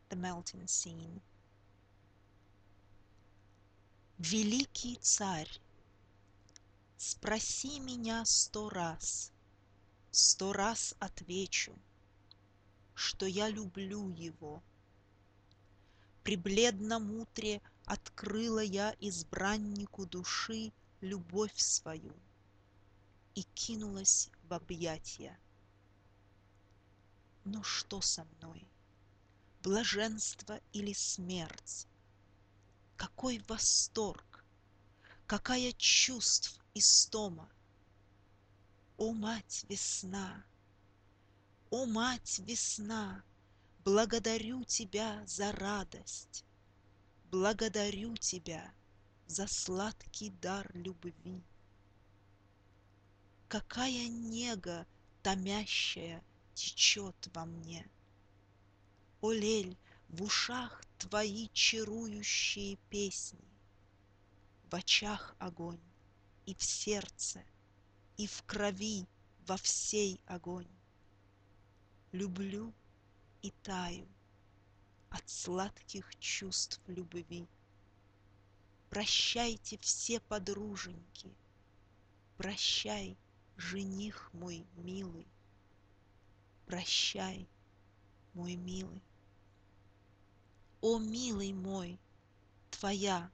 The Melting Scene. Великий царь, спроси меня 100 раз, 100 раз отвечу, что я люблю его. При бледном утре открыла я избраннику души любовь свою и кинулась в объятия. Но что со мной? Блаженство или смерть? Какой восторг! Какая чувств истома! О, мать-весна! О, мать-весна! Благодарю тебя за радость, благодарю тебя за сладкий дар любви. Какая нега томящая течет во мне! О, лель, в ушах твои чарующие песни, в очах огонь, и в сердце, и в крови во всей огонь. Люблю и таю от сладких чувств любви. Прощайте все подруженьки, прощай, жених мой милый, прощай, мой милый. О, милый мой, твоя,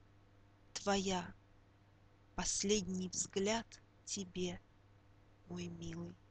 последний взгляд тебе, мой милый.